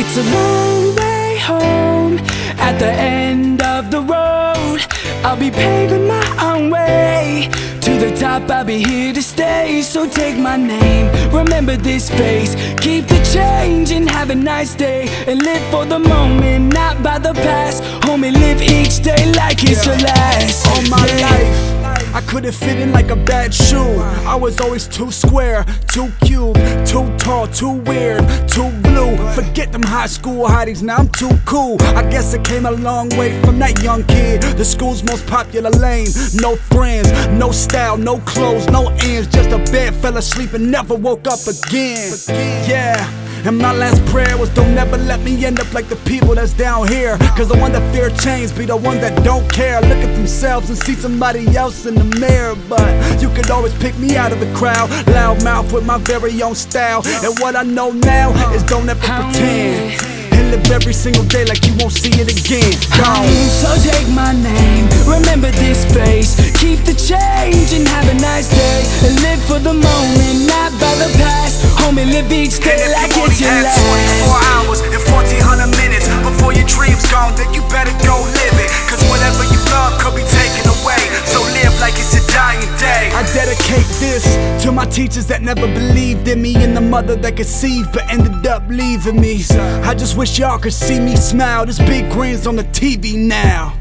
It's a long way home. At the end of the road, I'll be paving my own way. To the top, I'll be here to stay. So take my name, remember this face. Keep the change and have a nice day. And live for the moment, not by the past. Homie, live each day like it's your last. All my life I couldn't fit in like a bad shoe. I was always too square, too cute, too tall, too weird, too blue. Forget them high school hotties, now I'm too cool. I guess I came a long way from that young kid. The school's most popular lane. No friends, no style, no clothes, no ends. Just a bed, fell asleep and never woke up again. Yeah. And my last prayer was don't never let me end up like the people that's down here. Cause the one that fear change be the one that don't care. Look at themselves and see somebody else in the mirror. But you could always pick me out of the crowd. Loud mouth with my very own style. And what I know now is don't ever pretend. And live every single day like you won't see it again. Gone. So take my name, remember this face. Keep the change and have a nice day. And live for the moment, not by the past. Homie, live each day like it's your last. 24 hours and 1400 minutes before your dream's gone, then you better go live it. Cause whatever you love could be taken away. So live like it's your dying day. I dedicate this to my teachers that never believed in me, and the mother that conceived but ended up leaving me. I just wish y'all could see me smile. This big grin's on the TV now.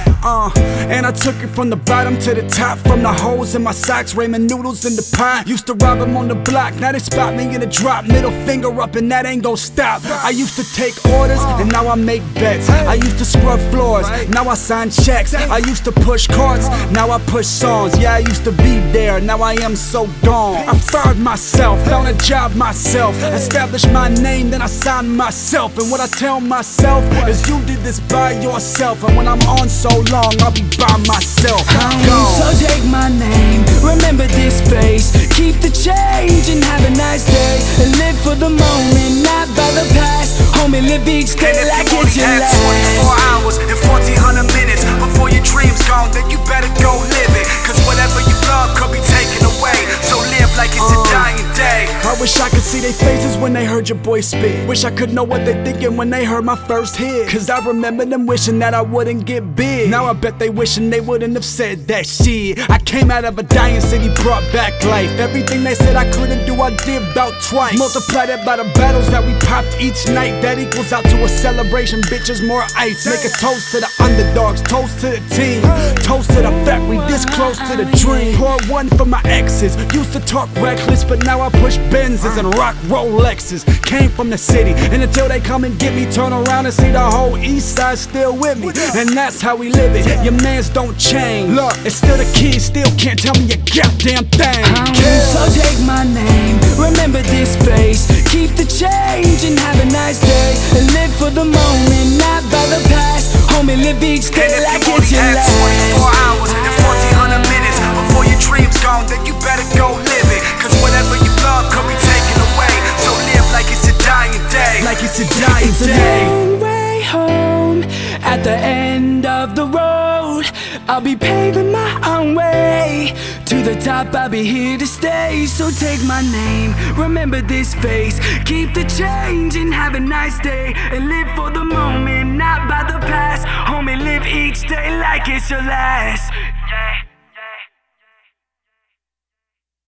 And I took it from the bottom to the top. From the holes in my socks, ramen noodles in the pot. Used to rob them on the block, now they spot me in a drop. Middle finger up and that ain't gon' stop. I used to take orders and now I make bets. I used to scrub floors, now I sign checks. I used to push carts, now I push songs. Yeah, I used to be there, now I am so gone. I fired myself, found a job myself, established my name, then I signed myself. And what I tell myself is you did this by yourself. And when I'm on so long, I'll be by myself. So take my name, remember this face. Keep the change and have a nice day. And live for the moment, not by the past. Homie, live each day like it's your last. 24 hours and 1400 minutes before your dream's gone, then you better go live it. Cause whatever you love could be taken away. So live like it's your dying day. I wish I could see their faces when they heard your boy spit. Wish I could know what they're thinking when they heard my first hit. Cause I remember them wishing that I wouldn't get big. Now I bet they wishing they wouldn't have said that shit. I came out of a dying city, brought back life. Everything they said I couldn't do, I did about twice. Multiply that by the battles that we popped each night. That equals out to a celebration, bitches, more ice. Make a toast to the underdogs, toast to the team, toast to the fact we this close to the dream. Pour one for my exes, used to talk reckless, but now I push Benzes and rock Rolexes. Came from the city, and until they come and get me, turn around and see the whole east side still with me. And that's how we live it, your mans don't change. Look, it's still the kids, still can't tell me a goddamn thing. So take my name, remember this face. Keep the change and have a nice day. And live for the moment, not by the past. Homie, live each day like it's your last. 24 hours and 1400 minutes before your dream's gone, then you better go live it. Cause whatever you love could be taken away. So live like it's your dying day. Like it's your dying day. Long way home. At the end of the road, I'll be paving my own way. To the top, I'll be here to stay. So take my name, remember this face. Keep the change and have a nice day. And live for the moment, not by the past. Homie, live each day like it's your last.